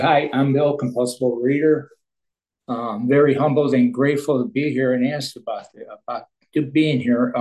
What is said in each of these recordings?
Hi, I'm Bill, compulsive reader. Very humbled and grateful to be here and asked about being here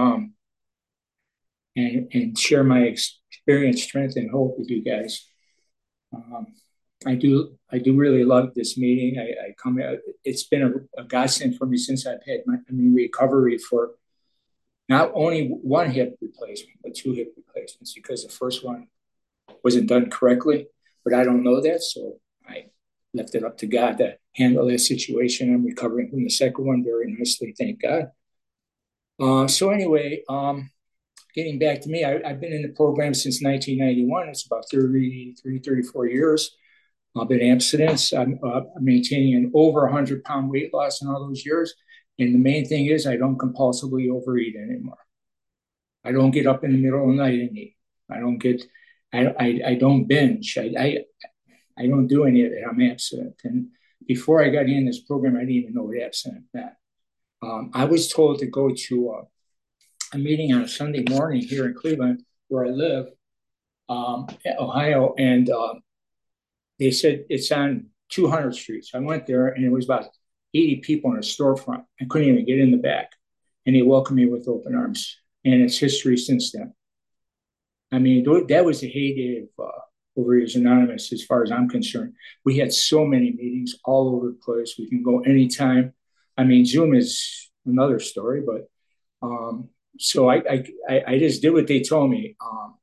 and share my experience, strength, and hope with you guys. Um, I do really love this meeting. I come. It's been a godsend for me since I've had I'm in recovery for not only one hip replacement but two hip replacements because the first one wasn't done correctly, but I don't know that, so I left it up to God to handle that situation. I'm recovering from the second one very nicely, thank God. So anyway, getting back to me, I've been in the program since 1991. It's about 33, 34 years. I've been abstinence. I'm maintaining an over 100-pound weight loss in all those years. And the main thing is I don't compulsively overeat anymore. I don't get up in the middle of the night and eat. I don't get, I don't binge. I don't do any of it. I'm abstinent. And before I got in this program, I didn't even know what abstinent meant. I was told to go to a meeting on a Sunday morning here in Cleveland, where I live, Ohio, and they said it's on 200th Street. So I went there, and it was about 80 people in a storefront. I couldn't even get in the back, and they welcomed me with open arms. And it's history since then. I mean, that was the heyday of Overeaters Anonymous, as far as I'm concerned. We had so many meetings all over the place. We can go anytime. I mean, Zoom is another story, but so I just did what they told me.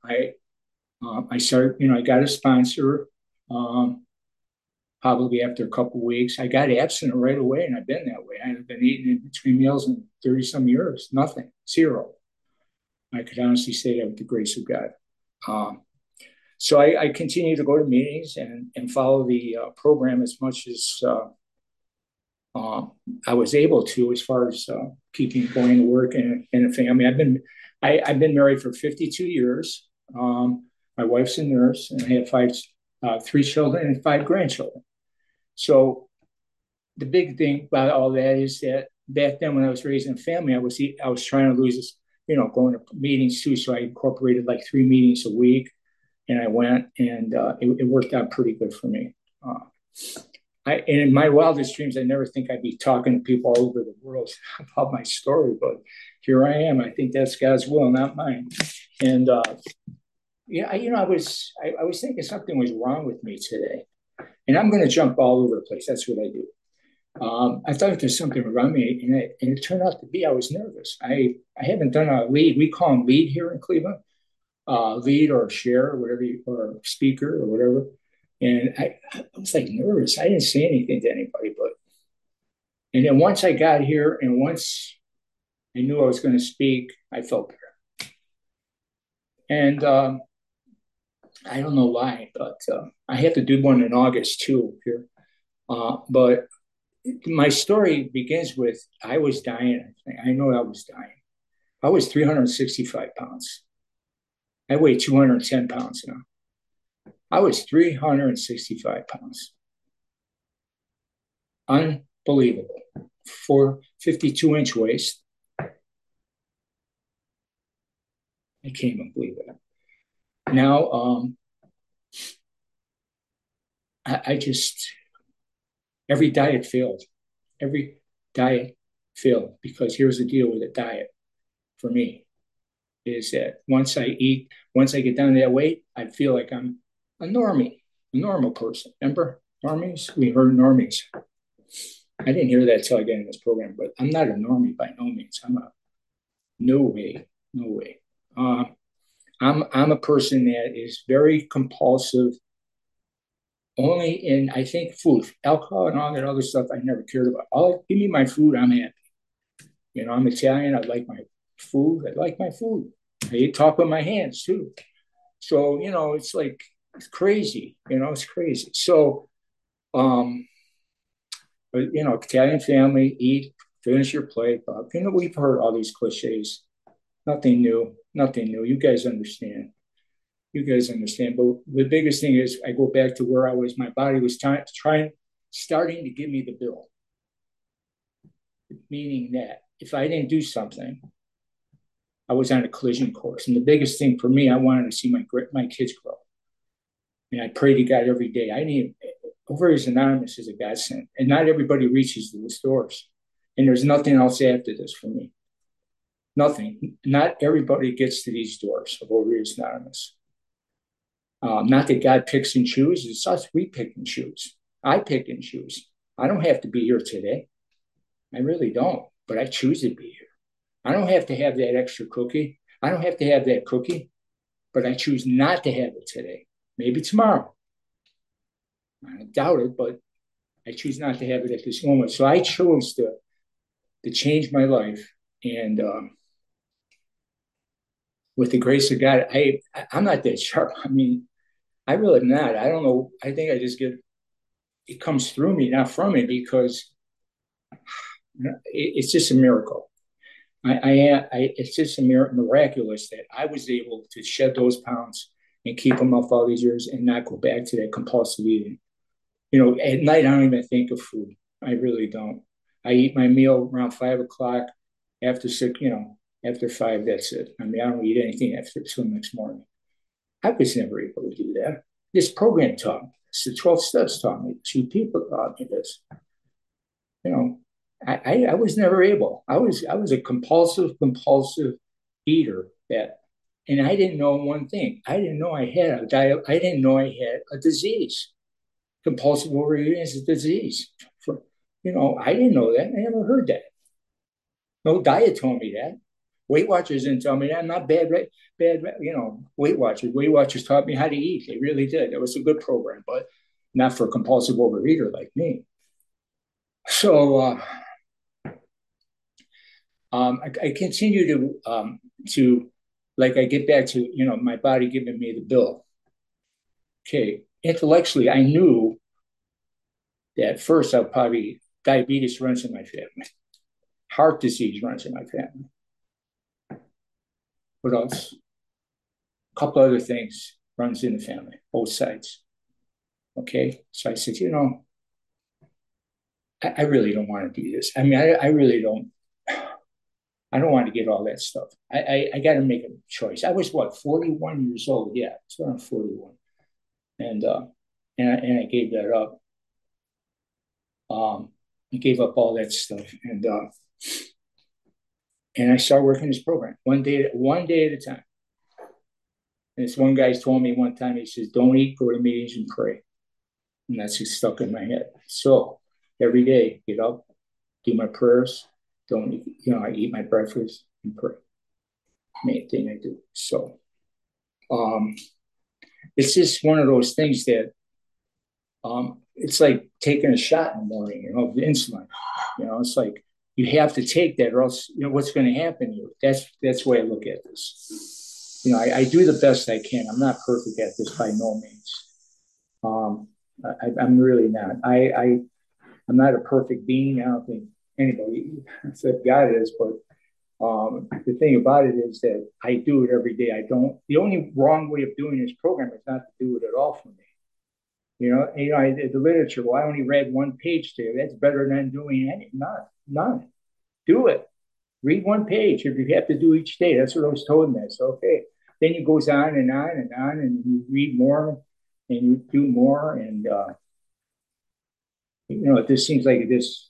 I started, I got a sponsor. Um, Probably after a couple of weeks, I got abstinent right away, and I've been that way. I've been eating in between meals in 30 some years, nothing, zero. I could honestly say that with the grace of God. Um, so I continue to go to meetings and follow the program as much as uh, I was able to, as far as keeping going to work and a family. I've been married for 52 years. My wife's a nurse, and I have three children and five grandchildren. So the big thing about all that is that back then, when I was raising a family, I was trying to lose this, going to meetings too. So I incorporated like 3 meetings a week, and I went, and it worked out pretty good for me. Uh, and in my wildest dreams, I never think I'd be talking to people all over the world about my story, but here I am. I think that's God's will, not mine. And yeah, I was thinking something was wrong with me today, and I'm going to jump all over the place. That's what I do. I thought there's something wrong with me, and it turned out to be I was nervous. I haven't done a lead. We call them lead here in Cleveland, lead or share or whatever, or speaker or whatever. And I was like nervous. I didn't say anything to anybody, and then once I got here and once I knew I was going to speak, I felt better. And I don't know why, but I have to do one in August too here. But my story begins with I was dying. I know I was dying. I was 365 pounds. I weigh 210 pounds now. I was 365 pounds. Unbelievable. For 52-inch waist. I can't even believe it. Now, I just, every diet failed. Every diet failed because here's the deal with a diet for me is that once I get down to that weight, I feel like I'm a normie, a normal person. Remember normies? We heard normies. I didn't hear that till I got in this program, but I'm not a normie by no means. I'm a no way, no way. I'm a person that is very compulsive only in, I think, food, alcohol and all that other stuff I never cared about. Give me my food, I'm happy. I'm Italian. I like my food. I like my food. I talk with my hands too. So, it's like, it's crazy, it's crazy. So, um, but, Italian family, eat, finish your plate. We've heard all these cliches. Nothing new, nothing new. You guys understand. You guys understand. But the biggest thing is I go back to where I was, my body was starting to give me the bill. Meaning that if I didn't do something, I was on a collision course. And the biggest thing for me, I wanted to see my kids grow. And I pray to God every day. Overeaters Anonymous is a godsend, and not everybody reaches those doors. And there's nothing else after this for me. Nothing. Not everybody gets to these doors of Overeaters Anonymous. Not that God picks and chooses. It's us. We pick and choose. I pick and choose. I don't have to be here today. I really don't. But I choose to be here. I don't have to have that extra cookie. I don't have to have that cookie. But I choose not to have it today. Maybe tomorrow. I doubt it, but I choose not to have it at this moment. So I chose to change my life. And with the grace of God, I'm not that sharp. I mean, I really am not. I don't know. I think I just get it comes through me, not from me, because it's just a miracle. It's just a miraculous that I was able to shed those pounds and keep them off all these years and not go back to that compulsive eating. You know, at night I don't even think of food. I really don't. I eat my meal around 5 o'clock. After 6, after 5, that's it. I mean, I don't eat anything after 2 next morning. I was never able to do that. This program taught me. The 12 steps taught me. 2 people taught me this. You know, I was never able. I was a compulsive eater that, and I didn't know one thing. I didn't know I had a diet. I didn't know I had a disease. Compulsive overeating is a disease. I didn't know that. I never heard that. No diet told me that. Weight Watchers didn't tell me that. I'm not bad. Weight Watchers. Weight Watchers taught me how to eat. They really did. It was a good program, but not for a compulsive overeater like me. So I continue to like I get back to my body giving me the bill. Okay, intellectually, I knew that first I'll probably diabetes runs in my family, heart disease runs in my family. What else? A couple other things runs in the family, both sides. Okay, so I said, I really don't want to do this. I mean, I really don't. I don't want to get all that stuff. I got to make a choice. I was 41 years old. Yeah, it's around 41, and I gave that up. I gave up all that stuff, and I started working this program one day at a time. And this one guy told me one time, he says, "Don't eat, go to meetings and pray," and that's just stuck in my head. So every day, get up, do my prayers. Don't I eat my breakfast and pray. Main thing I do. So it's just one of those things that it's like taking a shot in the morning, of insulin. It's like you have to take that, or else what's going to happen to you. That's the way I look at this. I do the best I can. I'm not perfect at this by no means. I'm really not. I'm not a perfect being. I don't think anybody except God is, but the thing about it is that I do it every day. I don't. The only wrong way of doing this program is not to do it at all for me. The literature. Well, I only read one page today. That's better than doing any. None. Do it. Read one page if you have to do each day. That's what I was told me. So okay. Then it goes on and on and on, and you read more, and you do more, and it just seems like this.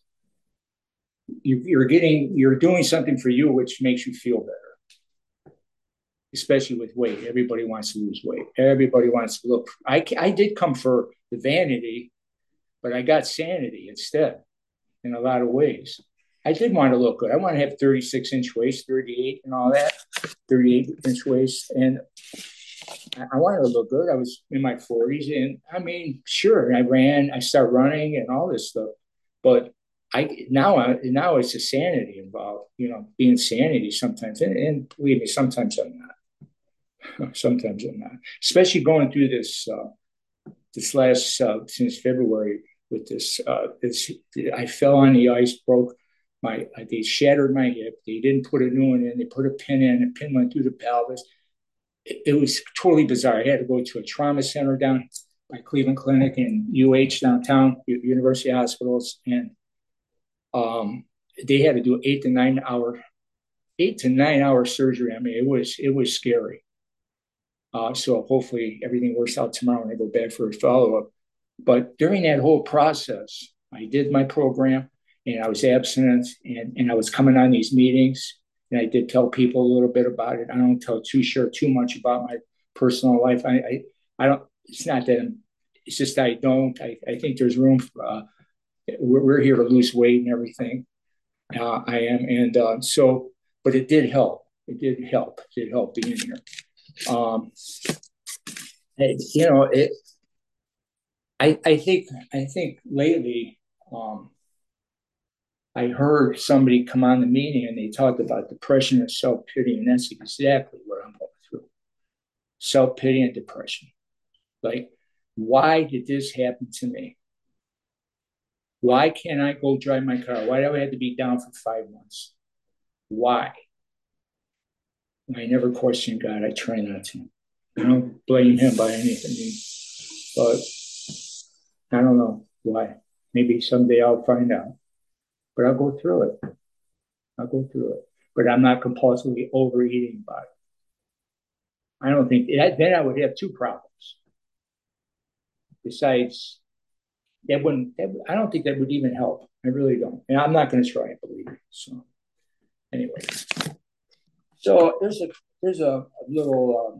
You're doing something for you, which makes you feel better. Especially with weight, everybody wants to lose weight. Everybody wants to look. I did come for the vanity, but I got sanity instead. In a lot of ways, I did want to look good. I want to have 36-inch waist, 38, and all that, 38-inch waist, and I wanted to look good. I was in my 40s, and I mean, sure, I started running and all this stuff, but now it's a sanity involved. Being sanity sometimes, and believe me, sometimes I'm not. Sometimes I'm not, especially going through this last since February with this. I fell on the ice, broke they shattered my hip. They didn't put a new one in. They put a pin in. A pin went through the pelvis. It was totally bizarre. I had to go to a trauma center down by Cleveland Clinic and UH downtown, University Hospitals, and they had to do 8 to 9 hour surgery. I mean, it was scary. So hopefully everything works out tomorrow when I go back for a follow-up. But during that whole process, I did my program and I was abstinent and I was coming on these meetings and I did tell people a little bit about it. I don't tell too much about my personal life. I don't, it's not that it's just I don't. I think there's room for, we're here to lose weight and everything. I am. But it did help. It did help. It did help being here. Um, it, I think lately, um, I heard somebody come on the meeting and they talked about depression and self pity, and that's exactly what I'm going through: self pity and depression. Like, why did this happen to me? Why can't I go drive my car? Why do I have to be down for 5 months? Why? I never question God. I try not to. I don't blame him by anything, but I don't know why. Maybe someday I'll find out. But I'll go through it. I'll go through it. But I'm not compulsively overeating by it. I don't think that, then I would have two problems. Besides, I don't think that would even help. I really don't. And I'm not going to try and believe it. So anyway, so there's a little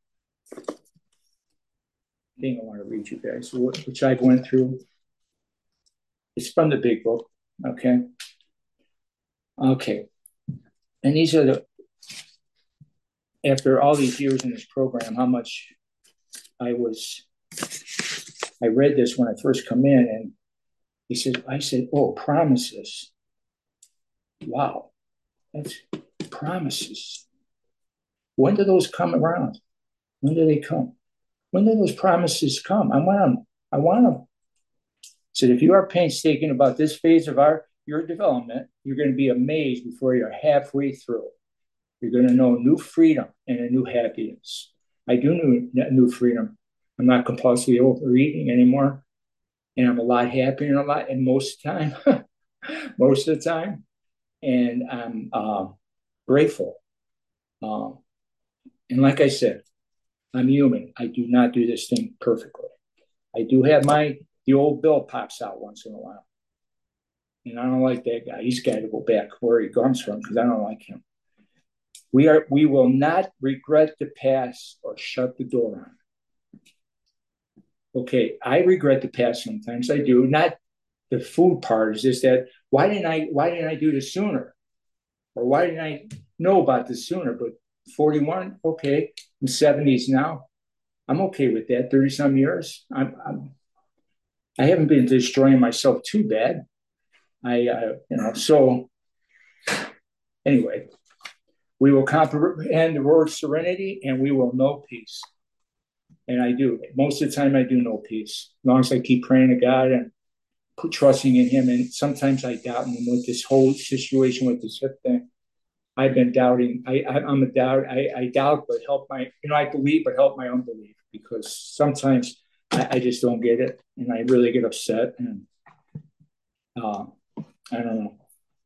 thing I want to read you guys, which I went through. It's from the big book. Okay. Okay. And these are after all these years in this program, how much I was, I read this when I first come in and I said, oh, promises. Wow. That's promises. When do those come around? When do they come? When do those promises come? I want them. I want them. So if you are painstaking about this phase of your development, you're going to be amazed before you're halfway through. You're going to know new freedom and a new happiness. I do new freedom. I'm not compulsively overeating anymore, and I'm a lot happier and most of the time, most of the time, and I'm grateful. Um, and like I said, I'm human. I do not do this thing perfectly. I do have the old Bill pops out once in a while, and I don't like that guy. He's got to go back where he comes from because I don't like him. We will not regret the past or shut the door on it. Okay, I regret the past sometimes. I do. Not the food part. Is just that why didn't I do this sooner? Or why didn't I know about this sooner? But 41, okay, I'm 70s now. I'm okay with that. 30 some years. I haven't been destroying myself too bad. So anyway, we will comprehend the word serenity and we will know peace. And I do. Most of the time, I do know peace. As long as I keep praying to God and trusting in Him. And sometimes I doubt Him with this whole situation with this hip thing. I've been doubting. I'm a doubt. I doubt, but help I believe, but help my unbelief because sometimes I just don't get it. And I really get upset. And uh, I don't know.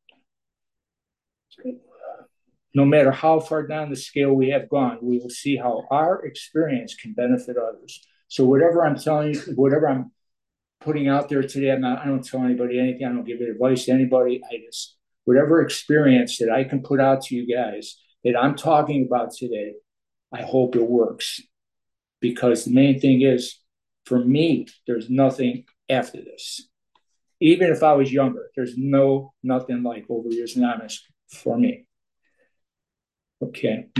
No matter how far down the scale we have gone, we will see how our experience can benefit others. So whatever I'm telling you, whatever I'm putting out there today, I don't tell anybody anything. I don't give advice to anybody. I just, whatever experience that I can put out to you guys that I'm talking about today, I hope it works. Because the main thing is, for me, there's nothing after this. Even if I was younger, there's nothing like Overeaters Anonymous for me. Okay.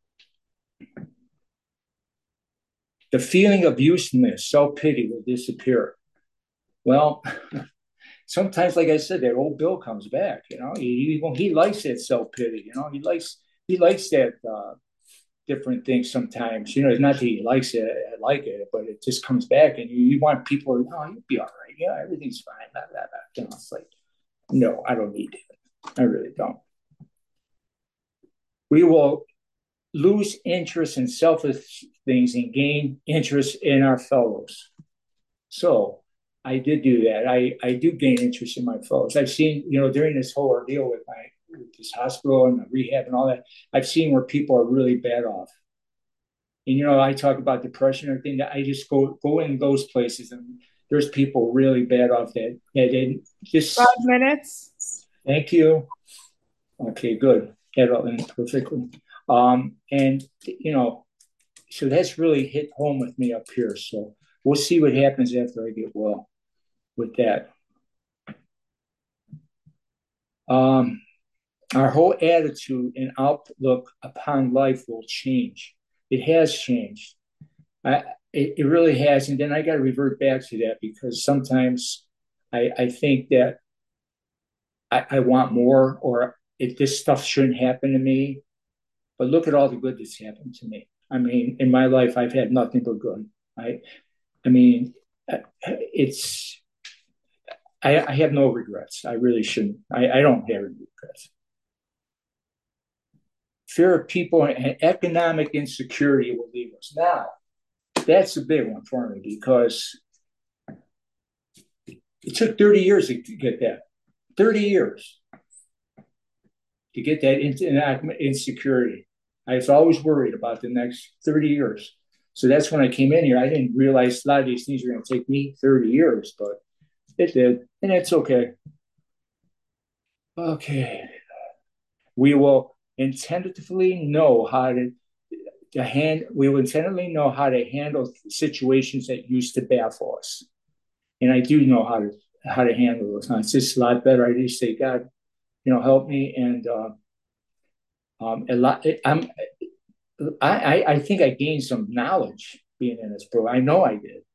The feeling of uselessness, self-pity will disappear. Well, sometimes, like I said, that old Bill comes back. He likes that self-pity. He likes that different things sometimes. It's not that he likes it, I like it, but it just comes back, and you want people, you'll be all right. Yeah, everything's fine. Blah, blah, blah. It's like, no, I don't need it. I really don't. We will lose interest in selfish things and gain interest in our fellows. So I did do that. I do gain interest in my fellows. I've seen, during this whole ordeal with this hospital and the rehab and all that, I've seen where people are really bad off. And I talk about depression and everything. That I just go in those places, and there's people really bad off that. Yeah, they Five just minutes. thank you. Okay, good. That'll end perfectly. And so that's really hit home with me up here. So we'll see what happens after I get well with that. Um, our whole attitude and outlook upon life will change. It has changed. I, it really has. And then I got to revert back to that because sometimes I think that I want more or if this stuff shouldn't happen to me. But look at all the good that's happened to me. I mean, in my life, I've had nothing but good. I mean, it's I have no regrets. I really shouldn't. I don't have any regrets. Fear of people and economic insecurity will leave us. Now, that's a big one for me because it took 30 years to get that. 30 years to get that insecurity. I was always worried about the next 30 years. So that's when I came in here. I didn't realize a lot of these things were going to take me 30 years, but it did. And it's okay. Okay. We will intentively know how we will intentionally know how to handle situations that used to baffle us. And I do know how to handle those. It's just a lot better. I just say, God, help me. And a lot. I think I gained some knowledge being in this program. I know I did.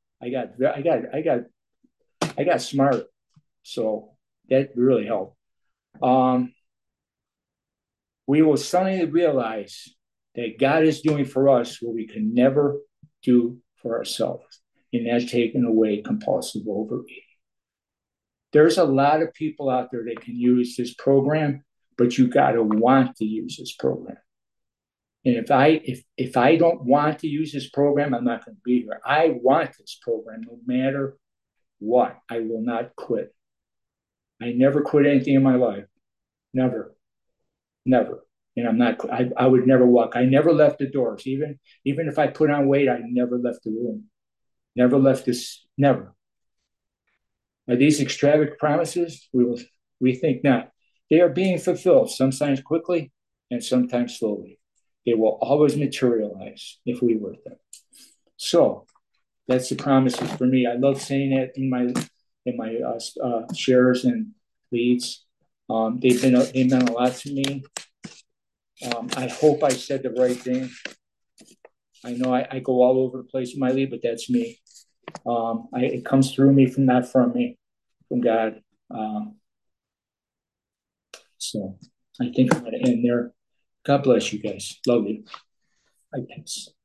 I got smart. So that really helped. Um, we will suddenly realize that God is doing for us what we can never do for ourselves, and that's taking away compulsive overeating. There's a lot of people out there that can use this program, but you got to want to use this program. And if I don't want to use this program, I'm not going to be here. I want this program no matter what. I will not quit. I never quit anything in my life. Never, never. And I'm not. I would never walk. I never left the doors. Even if I put on weight, I never left the room. Never left this. Never. Are these extravagant promises? We think not. They are being fulfilled, sometimes quickly and sometimes slowly. They will always materialize if we work them. So that's the promises for me. I love saying that in my shares and leads. They meant a lot to me. I hope I said the right thing. I know I go all over the place in my lead, but that's me. It comes through me from not from me, from God. So I think I'm going to end there. God bless you guys. Love you. I guess.